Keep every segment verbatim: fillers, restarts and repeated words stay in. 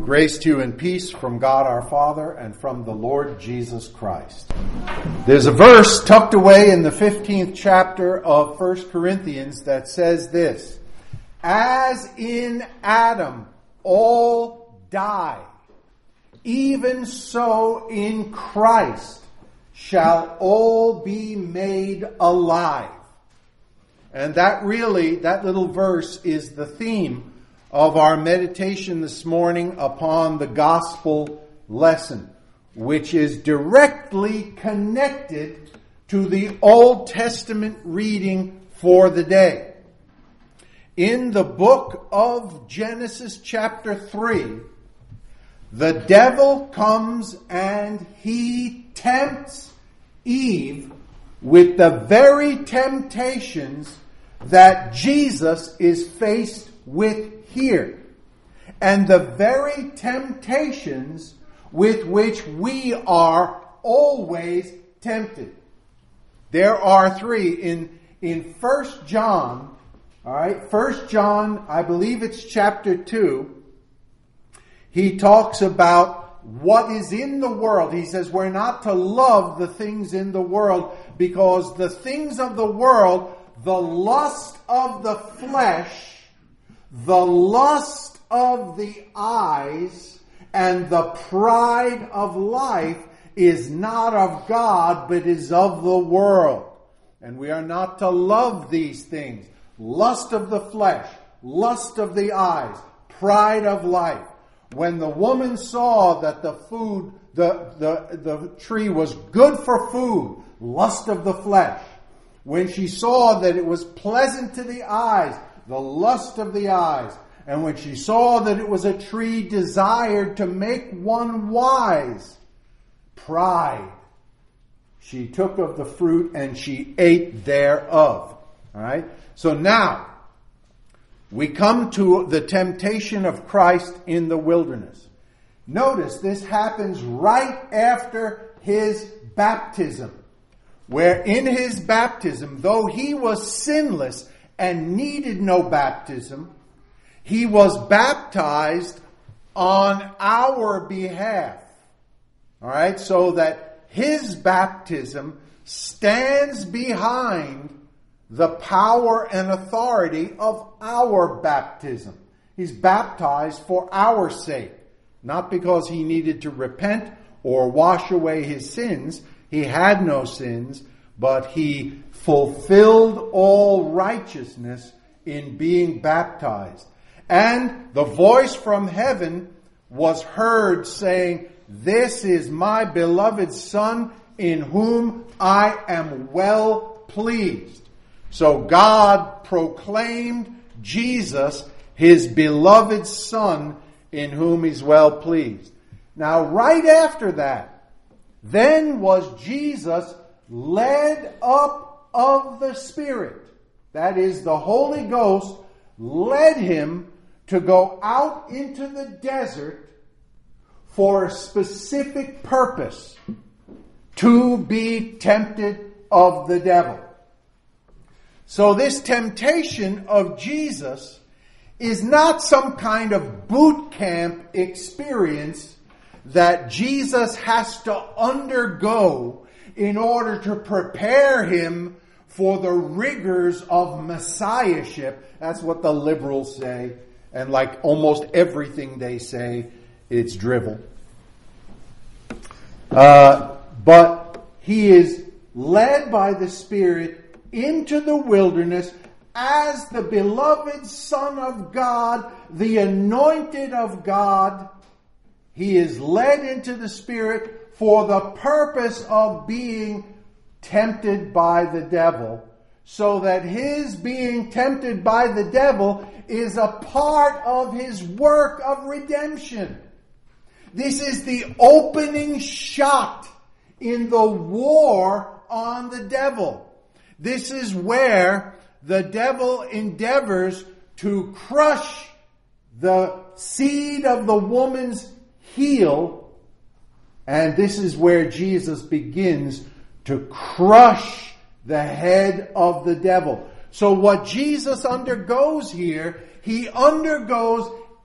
Grace to you and peace from God our Father and from the Lord Jesus Christ. There's a verse tucked away in the fifteenth chapter of First Corinthians that says this: As in Adam all die, even so in Christ shall all be made alive. And that really, that little verse is the theme of our meditation this morning upon the gospel lesson, which is directly connected to the Old Testament reading for the day. In the book of Genesis chapter three, the devil comes and he tempts Eve with the very temptations that Jesus is faced with here, and the very temptations with which we are always tempted. There are three in in First John. All right, First John, I believe it's chapter two. He talks about what is in the world. He says we're not to love the things in the world, because the things of the world, the lust of the flesh, the lust of the eyes, and the pride of life is not of God, but is of the world. And we are not to love these things. Lust of the flesh, lust of the eyes, pride of life. When the woman saw that the food, the, the, the tree was good for food, lust of the flesh. When she saw that it was pleasant to the eyes, the lust of the eyes. And when she saw that it was a tree desired to make one wise, pride. She took of the fruit and she ate thereof. All right? So now, we come to the temptation of Christ in the wilderness. Notice this happens right after his baptism, where in his baptism, though he was sinless and needed no baptism, he was baptized on our behalf. All right, so that his baptism stands behind the power and authority of our baptism. He's baptized for our sake, not because he needed to repent or wash away his sins. He had no sins, but he fulfilled all righteousness in being baptized. And the voice from heaven was heard saying, This is my beloved Son, in whom I am well pleased. So God proclaimed Jesus, his beloved Son, in whom he's well pleased. Now, right after that, then was Jesus led up of the Spirit. That is, the Holy Ghost led him to go out into the desert for a specific purpose, to be tempted of the devil. So this temptation of Jesus is not some kind of boot camp experience that Jesus has to undergo in order to prepare him for the rigors of messiahship. That's what the liberals say. And like almost everything they say, it's drivel. Uh, but he is led by the Spirit into the wilderness as the beloved Son of God, the anointed of God. He is led into the Spirit for the purpose of being tempted by the devil, so that his being tempted by the devil is a part of his work of redemption. This is the opening shot in the war on the devil. This is where the devil endeavors to crush the seed of the woman's heel, and this is where Jesus begins to crush the head of the devil. So what Jesus undergoes here, he undergoes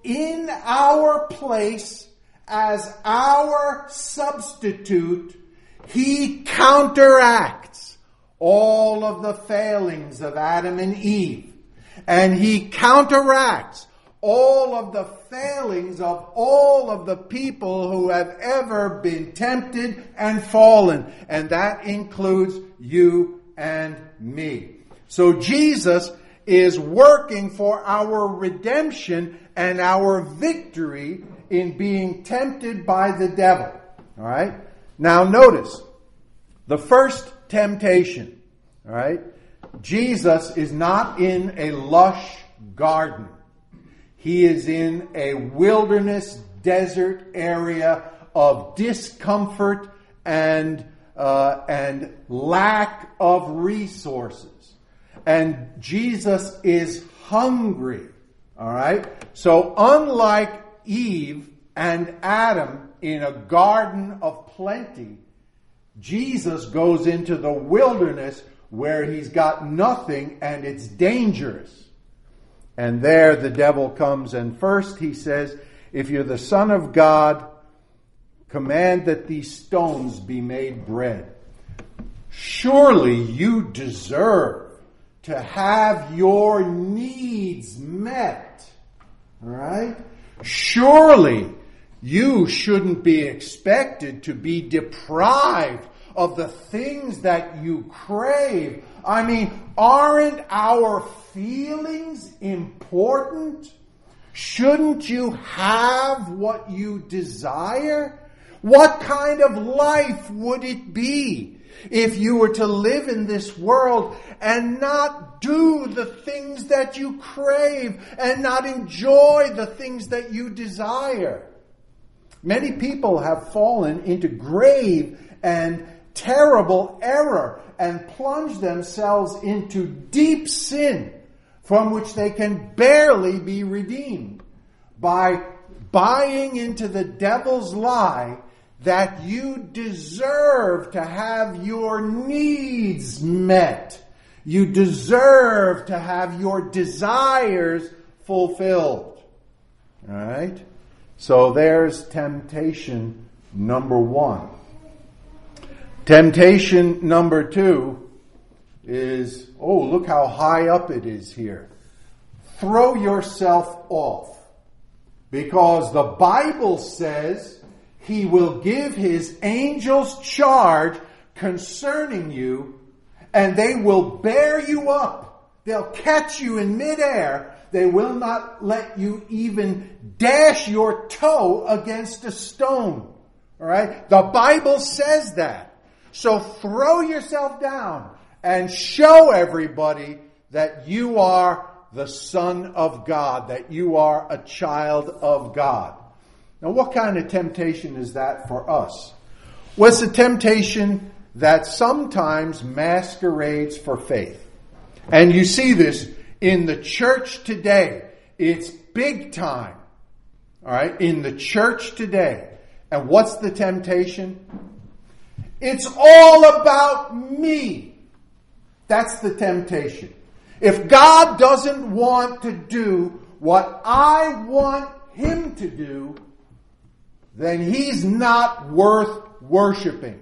in our place as our substitute, he counteracts all of the failings of Adam and Eve. And he counteracts all of the failings of all of the people who have ever been tempted and fallen. And that includes you and me. So Jesus is working for our redemption and our victory in being tempted by the devil. All right? Now notice, the first temptation, all right? Jesus is not in a lush garden. He is in a wilderness, desert area of discomfort and uh, and lack of resources. And Jesus is hungry. All right? So unlike Eve and Adam in a garden of plenty, Jesus goes into the wilderness where he's got nothing and it's dangerous. And there the devil comes, and first he says, if you're the Son of God, command that these stones be made bread. Surely you deserve to have your needs met. All right? Surely you shouldn't be expected to be deprived of the things that you crave. I mean, aren't our feelings important? Shouldn't you have what you desire? What kind of life would it be if you were to live in this world and not do the things that you crave and not enjoy the things that you desire? Many people have fallen into grave and terrible error and plunged themselves into deep sin from which they can barely be redeemed by buying into the devil's lie that you deserve to have your needs met. You deserve to have your desires fulfilled. All right? So there's temptation number one. Temptation number two is, oh, look how high up it is here. Throw yourself off. Because the Bible says he will give his angels charge concerning you, and they will bear you up. They'll catch you in midair. They will not let you even dash your toe against a stone. All right? The Bible says that. So throw yourself down and show everybody that you are the Son of God, that you are a child of God. Now, what kind of temptation is that for us? Well, it's a temptation that sometimes masquerades for faith. And you see this in the church today. It's big time. All right? In the church today. And what's the temptation? It's all about me. That's the temptation. If God doesn't want to do what I want him to do, then he's not worth worshiping.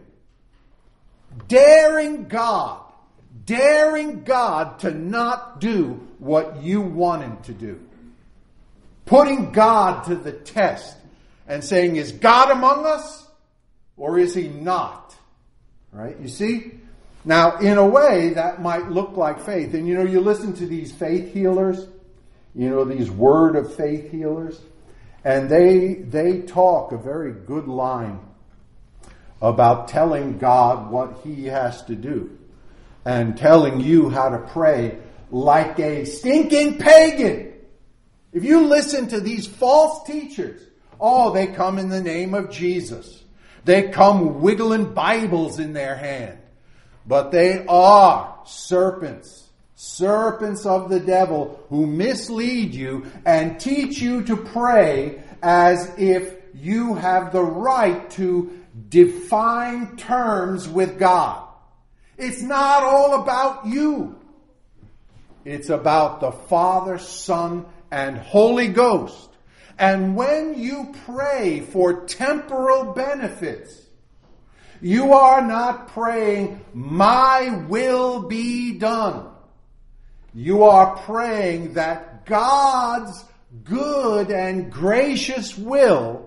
Daring God, daring God to not do what you want him to do. Putting God to the test and saying, is God among us or is he not? Right? You see? Now, in a way, that might look like faith. And you know, you listen to these faith healers, you know, these word of faith healers, and they they talk a very good line about telling God what he has to do and telling you how to pray like a stinking pagan. If you listen to these false teachers, oh, they come in the name of Jesus. They come wiggling Bibles in their hand. But they are serpents, serpents of the devil who mislead you and teach you to pray as if you have the right to define terms with God. It's not all about you. It's about the Father, Son, and Holy Ghost. And when you pray for temporal benefits, you are not praying, my will be done. You are praying that God's good and gracious will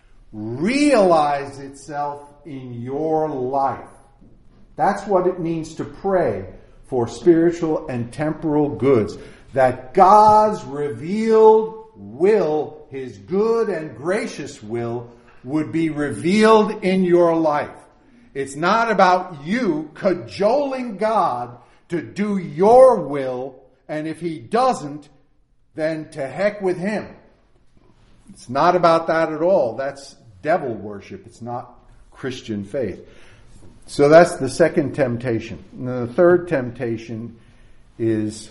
realize itself in your life. That's what it means to pray for spiritual and temporal goods. That God's revealed will, His good and gracious will, would be revealed in your life. It's not about you cajoling God to do your will, and if He doesn't, then to heck with Him. It's not about that at all. That's devil worship. It's not Christian faith. So that's the second temptation. And the third temptation is,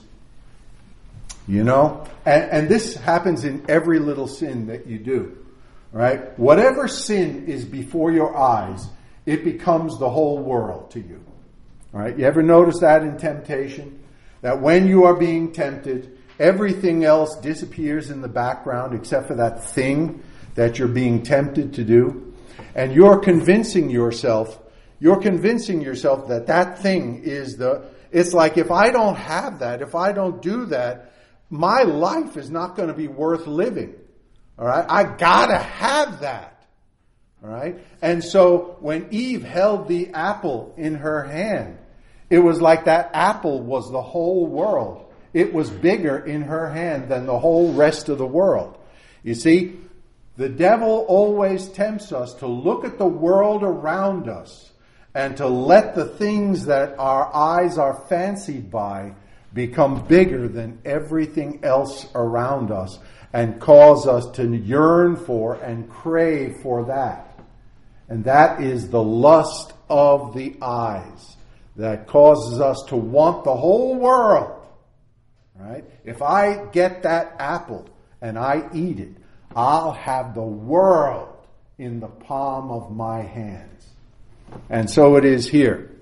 you know, and, and this happens in every little sin that you do, right? Whatever sin is before your eyes, it becomes the whole world to you. All right? You ever notice that in temptation? That when you are being tempted, everything else disappears in the background except for that thing that you're being tempted to do. And you're convincing yourself, you're convincing yourself that that thing is the, it's like if I don't have that, if I don't do that, my life is not going to be worth living. All right? I gotta have that. All right? And so when Eve held the apple in her hand, it was like that apple was the whole world. It was bigger in her hand than the whole rest of the world. You see, the devil always tempts us to look at the world around us and to let the things that our eyes are fancied by become bigger than everything else around us and cause us to yearn for and crave for that. And that is the lust of the eyes that causes us to want the whole world. Right? If I get that apple and I eat it, I'll have the world in the palm of my hands. And so it is here.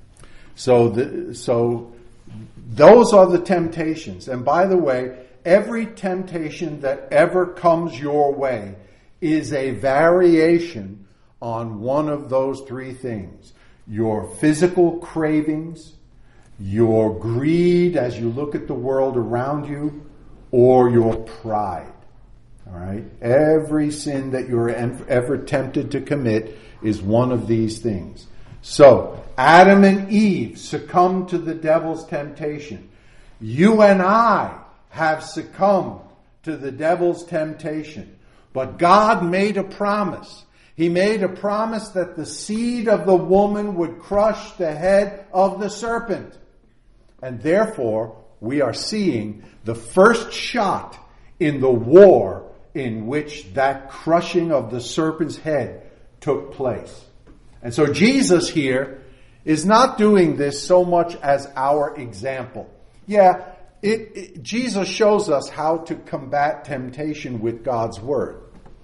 So the, so those are the temptations. And by the way, every temptation that ever comes your way is a variation on one of those three things. Your physical cravings, your greed as you look at the world around you, or your pride. All right? Every sin that you're ever tempted to commit is one of these things. So, Adam and Eve succumbed to the devil's temptation. You and I have succumbed to the devil's temptation. But God made a promise. He made a promise that the seed of the woman would crush the head of the serpent. And therefore, we are seeing the first shot in the war in which that crushing of the serpent's head took place. And so Jesus here is not doing this so much as our example. Yeah, it, it, Jesus shows us how to combat temptation with God's word.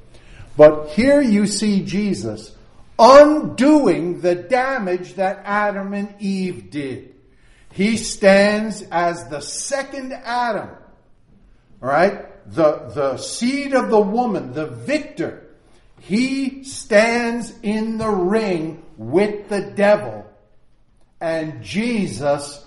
But here you see Jesus undoing the damage that Adam and Eve did. He stands as the second Adam. All right? The, the seed of the woman, the victor. He stands in the ring with the devil. And Jesus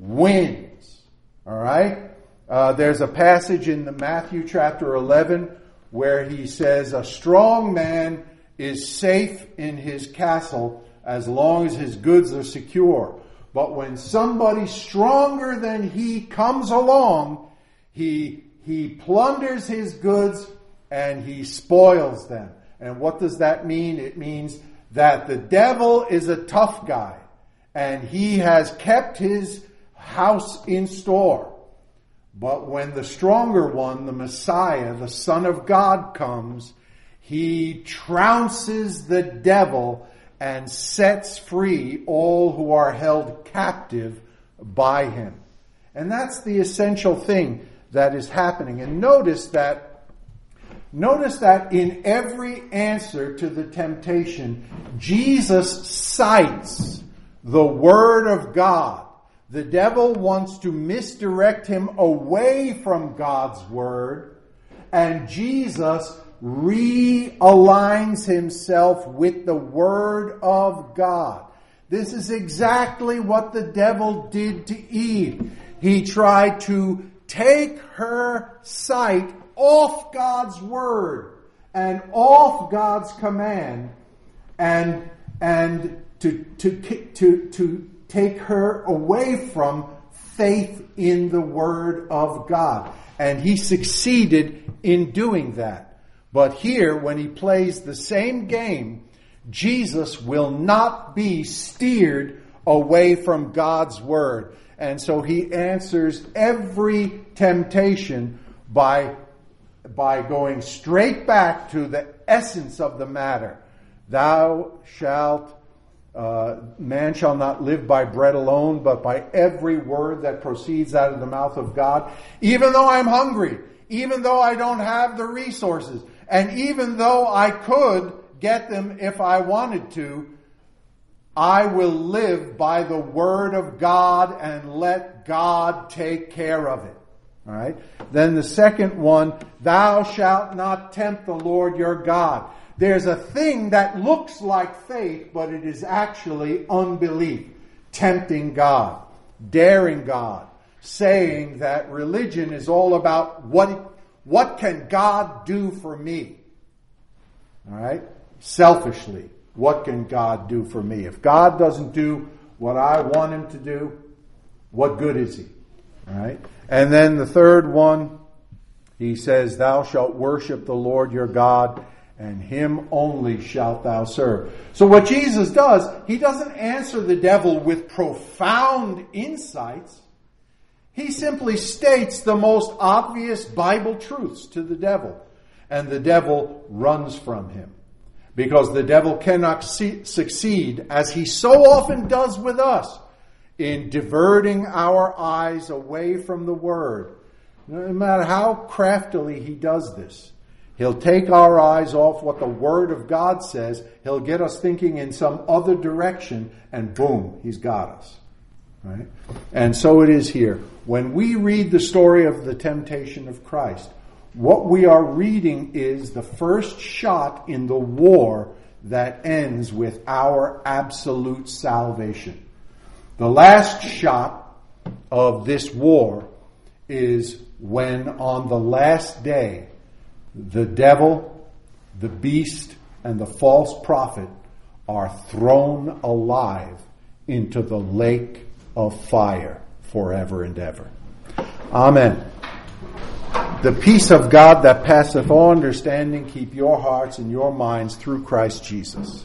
wins. All right? Uh, there's a passage in the Matthew chapter eleven where he says, a strong man is safe in his castle as long as his goods are secure. But when somebody stronger than he comes along, he, he plunders his goods and he spoils them. And what does that mean? It means that the devil is a tough guy and he has kept his house in store. But when the stronger one, the Messiah, the Son of God, comes, he trounces the devil and sets free all who are held captive by him. And that's the essential thing that is happening. And notice that, notice that in every answer to the temptation, Jesus cites the Word of God. The devil wants to misdirect him away from God's Word and Jesus realigns himself with the Word of God. This is exactly what the devil did to Eve. He tried to take her sight off God's Word and off God's command, and and to to to to take her away from faith in the Word of God. And he succeeded in doing that. But here, when he plays the same game, Jesus will not be steered away from God's Word. And so he answers every temptation by, by going straight back to the essence of the matter. Thou shalt Uh, man shall not live by bread alone, but by every word that proceeds out of the mouth of God. Even though I'm hungry, even though I don't have the resources, and even though I could get them if I wanted to, I will live by the Word of God and let God take care of it. All right. Then the second one, thou shalt not tempt the Lord your God. There's a thing that looks like faith, but it is actually unbelief. Tempting God, daring God, saying that religion is all about what, what can God do for me? All right? Selfishly, what can God do for me? If God doesn't do what I want him to do, what good is he? All right? And then the third one, he says, thou shalt worship the Lord your God, and him only shalt thou serve. So what Jesus does, he doesn't answer the devil with profound insights. He simply states the most obvious Bible truths to the devil. And the devil runs from him. Because the devil cannot see, succeed, as he so often does with us, in diverting our eyes away from the Word. No matter how craftily he does this, he'll take our eyes off what the Word of God says. He'll get us thinking in some other direction, and boom, he's got us. Right? And so it is here. When we read the story of the temptation of Christ, what we are reading is the first shot in the war that ends with our absolute salvation. The last shot of this war is when on the last day, the devil, the beast, and the false prophet are thrown alive into the lake of fire forever and ever. Amen. The peace of God that passeth all understanding keep your hearts and your minds through Christ Jesus.